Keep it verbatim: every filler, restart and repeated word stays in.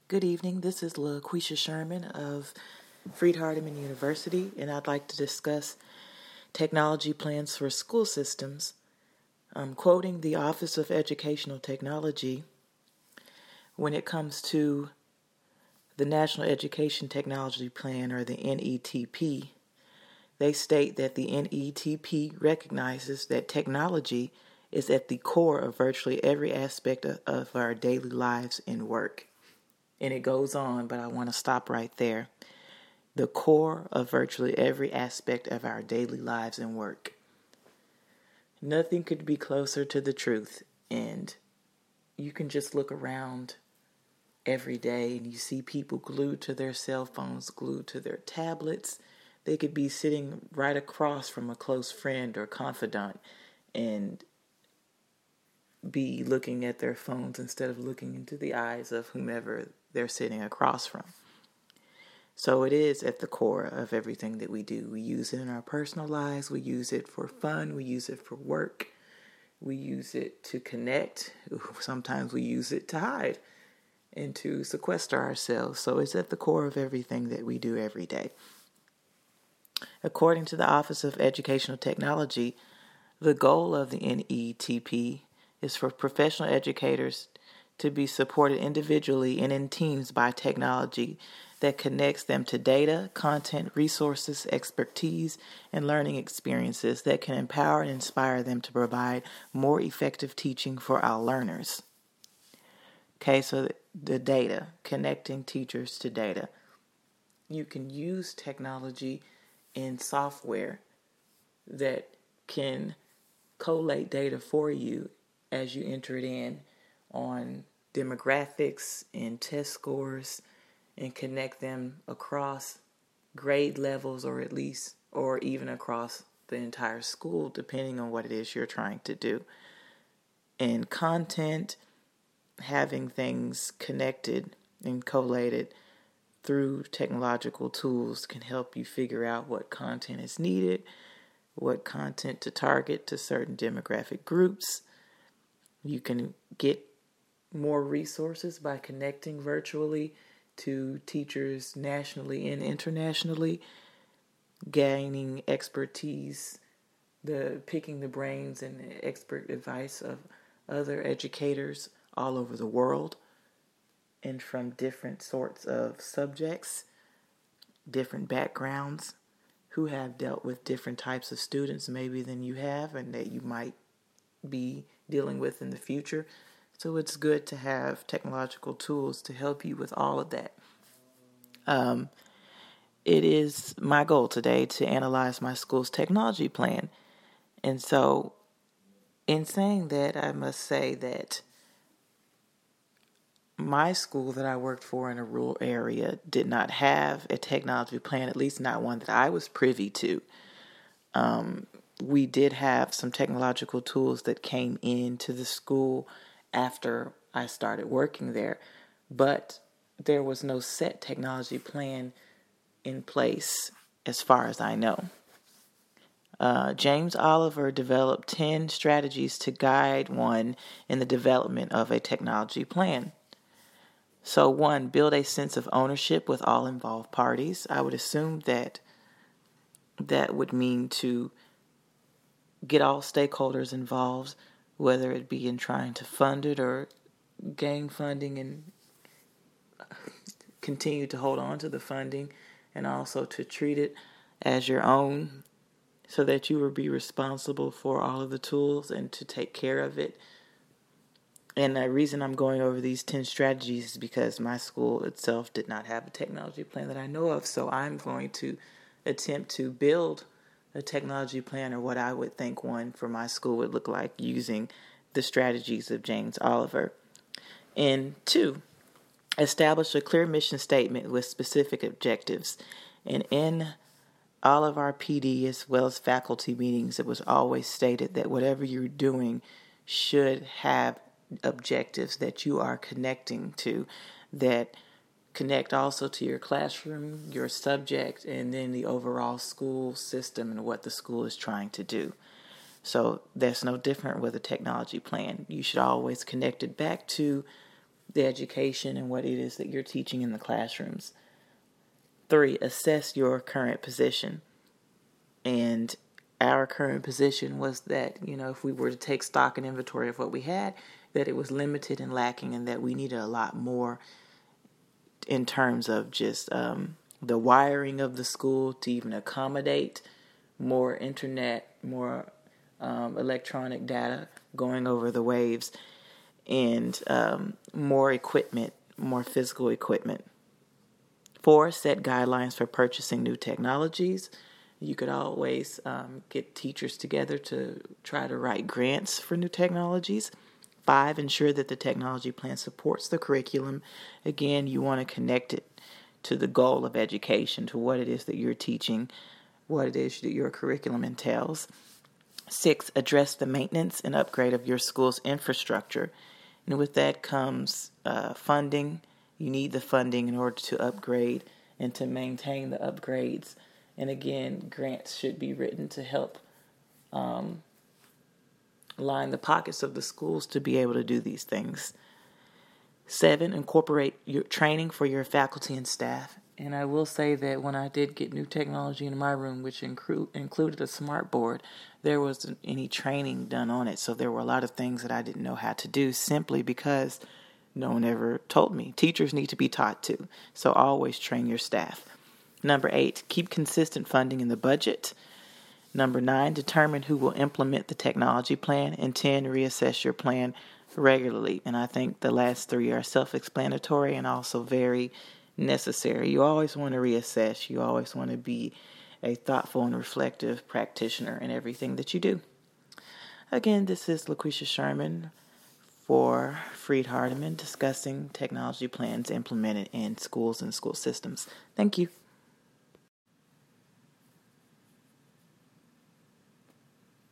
Good evening. This is LaQuisha Sherman of Freed-Hardeman University, and I'd like to discuss technology plans for school systems. I'm quoting the Office of Educational Technology when it comes to the National Education Technology Plan, or the N E T P. They state that the N E T P recognizes that technology is at the core of virtually every aspect of, of our daily lives and work. And it goes on, but I want to stop right there. The core of virtually every aspect of our daily lives and work. Nothing could be closer to the truth. And you can just look around every day and you see people glued to their cell phones, glued to their tablets. They could be sitting right across from a close friend or confidant and be looking at their phones instead of looking into the eyes of whomever they're sitting across from. So it is at the core of everything that we do. We use it in our personal lives. We use it for fun. We use it for work. We use it to connect. Sometimes we use it to hide and to sequester ourselves. So it's at the core of everything that we do every day. According to the Office of Educational Technology, the goal of the N E T P is for professional educators to be supported individually and in teams by technology that connects them to data, content, resources, expertise, and learning experiences that can empower and inspire them to provide more effective teaching for our learners. Okay, so the data, connecting teachers to data. You can use technology in software that can collate data for you as you enter it in on demographics and test scores and connect them across grade levels, or at least, or even across the entire school, depending on what it is you're trying to do. And content, having things connected and collated through technological tools can help you figure out what content is needed, what content to target to certain demographic groups. You can get more resources by connecting virtually to teachers nationally and internationally, gaining expertise, the picking the brains and expert advice of other educators all over the world and from different sorts of subjects, different backgrounds, who have dealt with different types of students maybe than you have and that you might be dealing with in the future. So it's good to have technological tools to help you with all of that. Um, it is my goal today to analyze my school's technology plan. And so in saying that, I must say that my school that I worked for in a rural area did not have a technology plan, at least not one that I was privy to. Um, we did have some technological tools that came into the school after I started working there, but there was no set technology plan in place as far as I know. Uh, James Oliver developed ten strategies to guide one in the development of a technology plan. So one, build a sense of ownership with all involved parties. I would assume that that would mean to get all stakeholders involved, whether it be in trying to fund it or gain funding and continue to hold on to the funding, and also to treat it as your own so that you will be responsible for all of the tools and to take care of it. And the reason I'm going over these ten strategies is because my school itself did not have a technology plan that I know of, so I'm going to attempt to build a technology plan, or what I would think one for my school would look like, using the strategies of James Oliver. And two, establish a clear mission statement with specific objectives. And in all of our P D as well as faculty meetings, it was always stated that whatever you're doing should have objectives that you are connecting to, that connect also to your classroom, your subject, and then the overall school system and what the school is trying to do. So that's no different with a technology plan. You should always connect it back to the education and what it is that you're teaching in the classrooms. Three, assess your current position. And our current position was that, you know, if we were to take stock and inventory of what we had, that it was limited and lacking, and that we needed a lot more in terms of just um, the wiring of the school to even accommodate more internet, more um, electronic data going over the waves, and um, more equipment, more physical equipment. Four, set guidelines for purchasing new technologies. You could always um, get teachers together to try to write grants for new technologies. Five, ensure that the technology plan supports the curriculum. Again, you want to connect it to the goal of education, to what it is that you're teaching, what it is that your curriculum entails. Six, address the maintenance and upgrade of your school's infrastructure. And with that comes uh, funding. You need the funding in order to upgrade and to maintain the upgrades. And again, grants should be written to help um, line the pockets of the schools to be able to do these things. Seven, incorporate your training for your faculty and staff. And I will say that when I did get new technology in my room, which include, included a smart board, there wasn't any training done on it. So there were a lot of things that I didn't know how to do simply because no one ever told me. Teachers need to be taught to. So always train your staff. Number eight, keep consistent funding in the budget. Number nine, determine who will implement the technology plan. And ten, reassess your plan regularly. And I think the last three are self-explanatory and also very necessary. You always want to reassess. You always want to be a thoughtful and reflective practitioner in everything that you do. Again, this is LaQuisha Sherman for Freed Hardeman discussing technology plans implemented in schools and school systems. Thank you.